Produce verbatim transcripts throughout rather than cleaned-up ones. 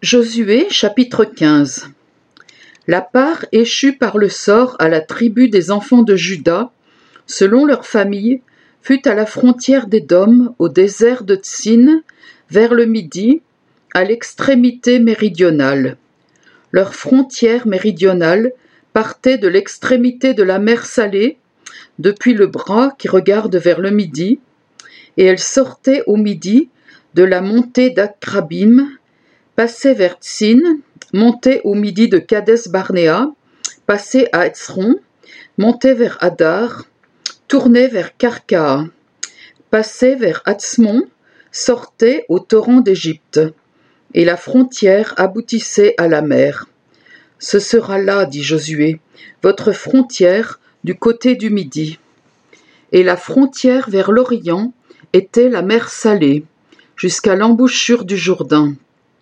Josué chapitre quinze. La part échue par le sort à la tribu des enfants de Juda, selon leur famille, fut à la frontière d'Édom, au désert de Tsin, vers le midi, à l'extrémité méridionale. Leur frontière méridionale partait de l'extrémité de la mer Salée, depuis le bras qui regarde vers le midi, et elle sortait au midi de la montée d'Akrabim, passait vers Tsin, montait au midi de Kades Barnéa, passait à Etzron, montait vers Hadar, tournait vers Karkaa, passait vers Atzmon, sortait au torrent d'Égypte, et la frontière aboutissait à la mer. Ce sera là, dit Josué, votre frontière du côté du midi. Et la frontière vers l'Orient était la mer Salée, jusqu'à l'embouchure du Jourdain.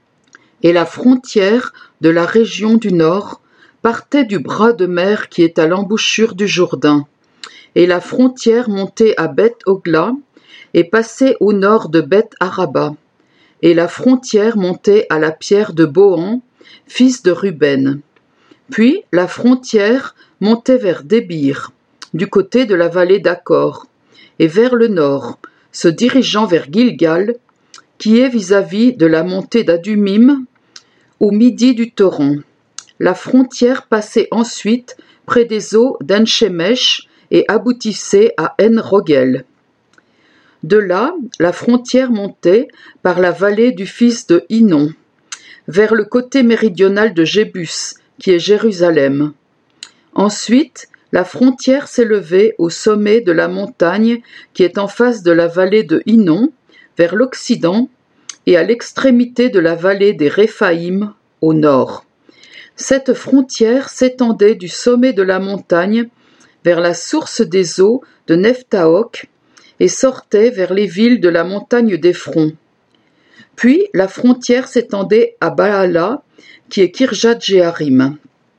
Et la frontière de la région du nord partait du bras de mer qui est à l'embouchure du Jourdain. Et la frontière montait à Beth-Ogla et passait au nord de Beth-Araba. Et la frontière montait à la pierre de Bohan, fils de Ruben. Puis la frontière montait vers Débir, du côté de la vallée d'Accor, et vers le nord, se dirigeant vers Gilgal, qui est vis-à-vis de la montée d'Adumim, au midi du torrent. La frontière passait ensuite près des eaux d'En-Shemesh et aboutissait à En-Rogel. De là, la frontière montait par la vallée du fils de Hinnom, vers le côté méridional de Jébus, qui est Jérusalem. Ensuite, la frontière s'élevait au sommet de la montagne qui est en face de la vallée de Hinnom, vers l'Occident, et à l'extrémité de la vallée des Réphaïm, au nord. Cette frontière s'étendait du sommet de la montagne vers la source des eaux de Nephtaok et sortait vers les villes de la montagne d'Éphron. Puis la frontière s'étendait à Baala, qui est Kirjat-Jéarim.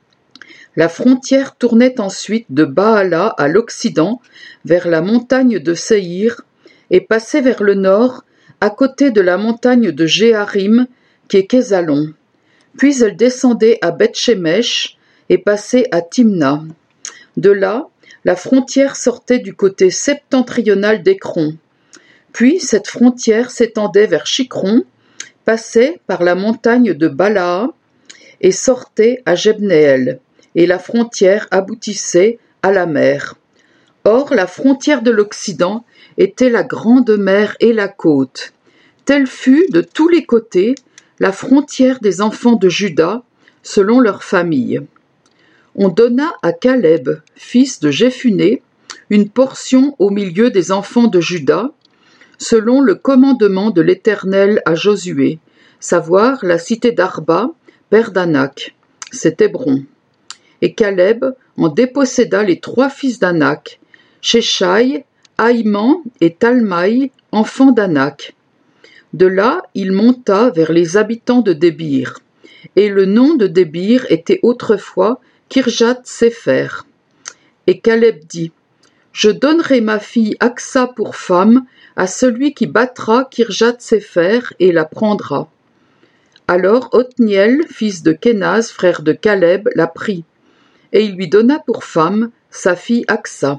La frontière tournait ensuite de Baala à l'Occident vers la montagne de Séhir et passait vers le nord à côté de la montagne de Jéarim, qui est Kézalon. Puis elle descendait à Beth-Shemesh et passait à Timna. De là, la frontière sortait du côté septentrional d'Écron. Puis cette frontière s'étendait vers Shikron, passait par la montagne de Balaa et sortait à Jebnéel, et la frontière aboutissait à la mer. Or, la frontière de l'Occident était la grande mer et la côte. Telle fut, de tous les côtés, la frontière des enfants de Juda, selon leur famille. On donna à Caleb, fils de Jéphuné, une portion au milieu des enfants de Juda, selon le commandement de l'Éternel à Josué, savoir la cité d'Arba, père d'Anak, c'est Hébron. Et Caleb en déposséda les trois fils d'Anak, Sheshai, Ahiman et Talmaï, enfants d'Anak. De là, il monta vers les habitants de Débir, et le nom de Débir était autrefois Kirjat-Séfer. Et Caleb dit, « Je donnerai ma fille Aksa pour femme à celui qui battra Kirjat-Séfer et la prendra. » Alors Othniel, fils de Kénaz, frère de Caleb, la prit, et il lui donna pour femme sa fille Aksa.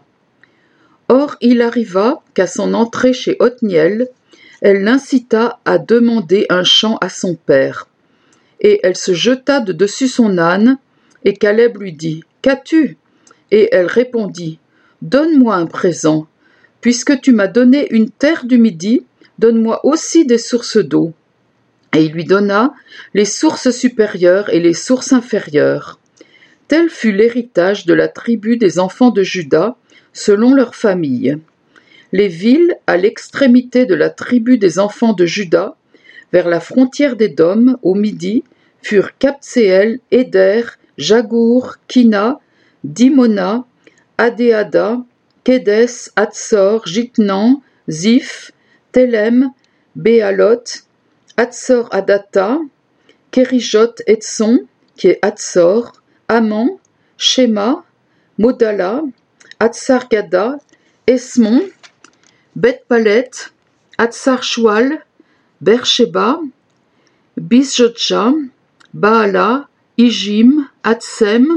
Or il arriva qu'à son entrée chez Othniel, elle l'incita à demander un champ à son père. Et elle se jeta de dessus son âne, et Caleb lui dit, « Qu'as-tu » Et elle répondit, « Donne-moi un présent. Puisque tu m'as donné une terre du midi, donne-moi aussi des sources d'eau. » Et il lui donna les sources supérieures et les sources inférieures. Tel fut l'héritage de la tribu des enfants de Juda, selon leur famille. Les villes à l'extrémité de la tribu des enfants de Juda, vers la frontière d'Édom, au midi, furent Kabtseel, Éder, Jagour, Kina, Dimona, Adéada, Kédes, Hatzor, Jitnan, Ziph, Télem, Béalot, Hatzor Adata, Kérijot Etson, qui est Hatzor, Aman, Shema, Modala, Hatzar-Gada, Esmon, Beth-Palet, Hatzar-Shual, Beersheba, Bisjotja, Baala, Ijim, Atsem,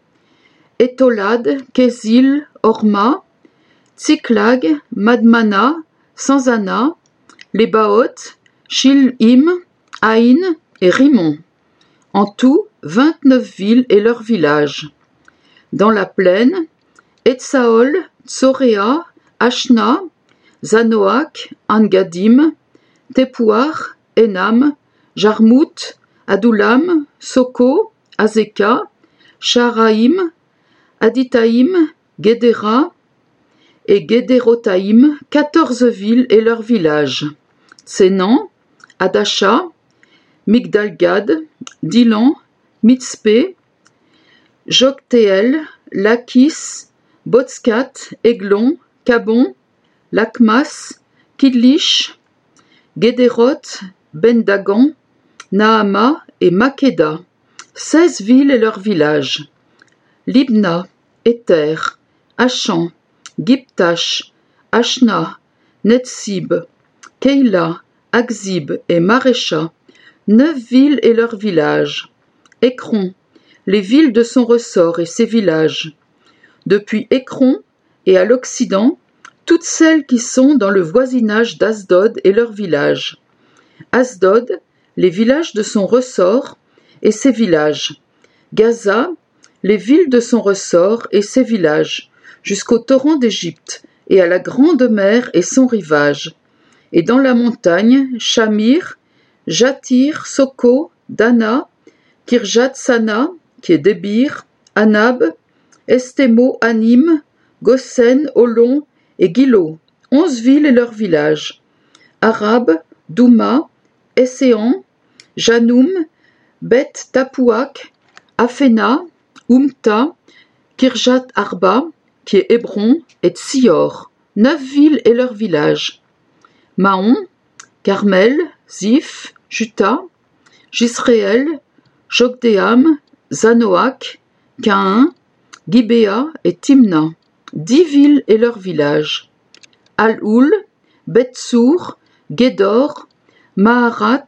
Etolad, Kézil, Horma, Tsiklag, Madmana, Sanzana, les Baoth, Shilhim, Aïn et Rimon. En tout, vingt-neuf villes et leurs villages. Dans la plaine, Etsaol, Tsoréa, Ashna, Zanoach, Angadim, Tepouar, Enam, Jarmout, Adoulam, Soko, Azeka, Sharaïm, Aditaïm, Guédéra et Guédérotaïm, quatorze villes et leurs villages. Sénan, Adasha, Migdalgad, Dilan, Mitzpé, Joktéel, Lakis, Botskat, Eglon, Kabon, Lakmas, Kidlish, Guédéroth, Ben-Dagan, Naama et Makeda, seize villes et leurs villages. Libna, Éther, Achan, Giptash, Ashna, Netsib, Keila, Akzib et Marécha, neuf villes et leurs villages. Écron, les villes de son ressort et ses villages. Depuis Écron et à l'Occident, toutes celles qui sont dans le voisinage d'Asdod et leurs villages. Asdod, les villages de son ressort et ses villages. Gaza, les villes de son ressort et ses villages, jusqu'au torrent d'Égypte et à la grande mer et son rivage. Et dans la montagne, Shamir, Jatir, Soko, Dana, Kirjat Sana, qui est Débir, Anab, Estémo, Anim, Gosen, Olon et Gilo, onze villes et leurs villages. Arab, Douma, Esséan, Janoum, Beth Tapouak, Afena, Umta, Kirjat Arba, qui est Hébron, et Tsior, neuf villes et leurs villages. Mahon, Carmel, Ziph, Juta, Jisréel, Jokdéam, Zanoach, Caïn, Gibéa et Timna, dix villes et leurs villages. Al-Oul, Beth-Sour, Guédor, Maharat,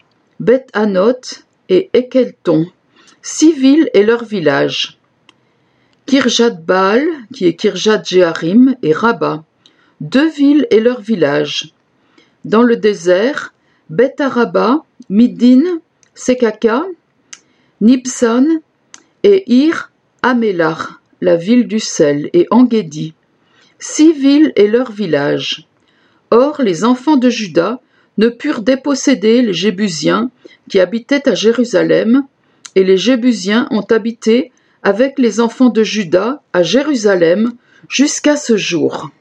Beth-Anot et Ekelton, six villes et leurs villages. Kirjat-Baal, qui est Kirjat-Jéarim, et Rabat, deux villes et leurs villages. Dans le désert, Beth-Araba, Midin, Sekaka, Nibsan et Ir Amélar, la ville du sel, et Engedi, six villes et leurs villages. Or, les enfants de Juda ne purent déposséder les Jébusiens qui habitaient à Jérusalem, et les Jébusiens ont habité avec les enfants de Juda à Jérusalem jusqu'à ce jour.